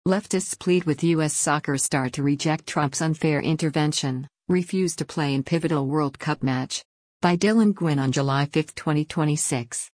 Leftists plead with U.S. soccer star to reject Trump's unfair intervention, refuse to play in pivotal World Cup match. By Dylan Gwynn on July 5, 2026.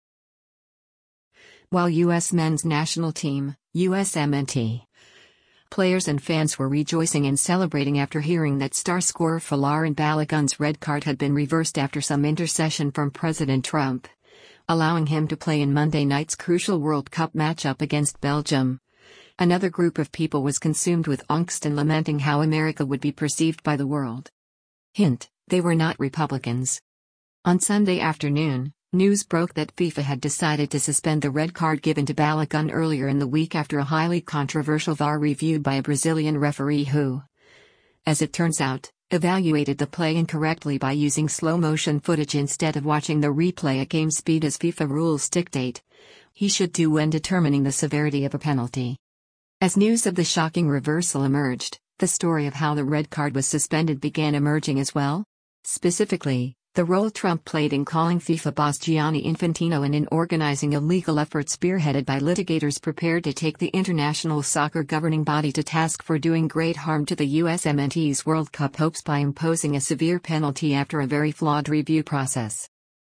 While U.S. men's national team, USMNT, players and fans were rejoicing and celebrating after hearing that star scorer Folarin Balogun's red card had been reversed after some intercession from President Trump, allowing him to play in Monday night's crucial World Cup matchup against Belgium. Another group of people was consumed with angst and lamenting how America would be perceived by the world. Hint, they were not Republicans. On Sunday afternoon, news broke that FIFA had decided to suspend the red card given to Balogun earlier in the week after a highly controversial VAR review by a Brazilian referee who, as it turns out, evaluated the play incorrectly by using slow-motion footage instead of watching the replay at game speed as FIFA rules dictate he should do when determining the severity of a penalty. As news of the shocking reversal emerged, the story of how the red card was suspended began emerging as well. Specifically, the role Trump played in calling FIFA boss Gianni Infantino and in organizing a legal effort spearheaded by litigators prepared to take the international soccer governing body to task for doing great harm to the USMNT's World Cup hopes by imposing a severe penalty after a very flawed review process.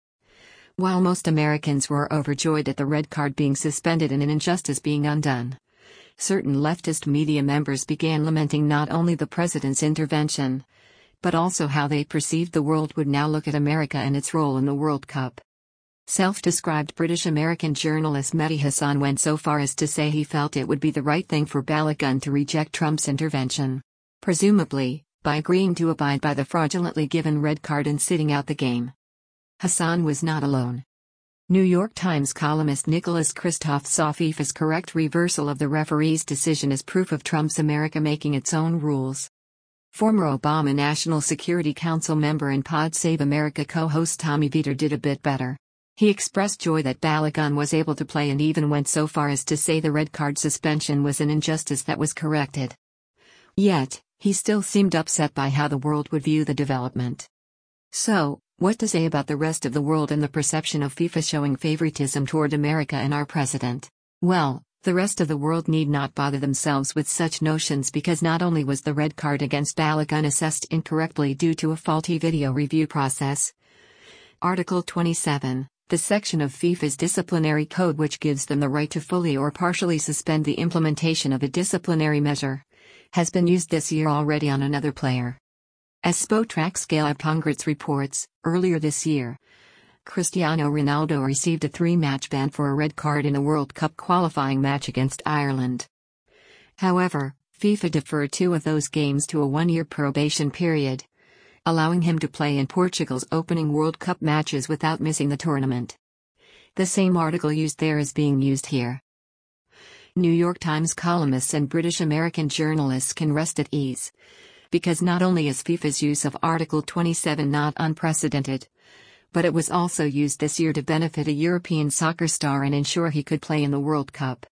While most Americans were overjoyed at the red card being suspended and an injustice being undone, certain leftist media members began lamenting not only the president's intervention, but also how they perceived the world would now look at America and its role in the World Cup. Self-described British-American journalist Mehdi Hasan went so far as to say he felt it would be the right thing for Balogun to reject Trump's intervention, presumably, by agreeing to abide by the fraudulently given red card and sitting out the game. Hasan was not alone. New York Times columnist Nicholas Kristof saw FIFA's correct reversal of the referee's decision as proof of Trump's America making its own rules. Former Obama National Security Council member and Pod Save America co-host Tommy Vietor did a bit better. He expressed joy that Balogun was able to play and even went so far as to say the red card suspension was an injustice that was corrected. Yet, he still seemed upset by how the world would view the development. So, what to say about the rest of the world and the perception of FIFA showing favoritism toward America and our president? Well, the rest of the world need not bother themselves with such notions because not only was the red card against Balogun assessed incorrectly due to a faulty video review process. Article 27, the section of FIFA's disciplinary code which gives them the right to fully or partially suspend the implementation of a disciplinary measure, has been used this year already on another player. As Spotrac Pongratz reports, earlier this year, Cristiano Ronaldo received a 3-match ban for a red card in a World Cup qualifying match against Ireland. However, FIFA deferred 2 of those games to a 1-year probation period, allowing him to play in Portugal's opening World Cup matches without missing the tournament. The same article used there is being used here. New York Times columnists and British-American journalists can rest at ease, because not only is FIFA's use of Article 27 not unprecedented, but it was also used this year to benefit a European soccer star and ensure he could play in the World Cup.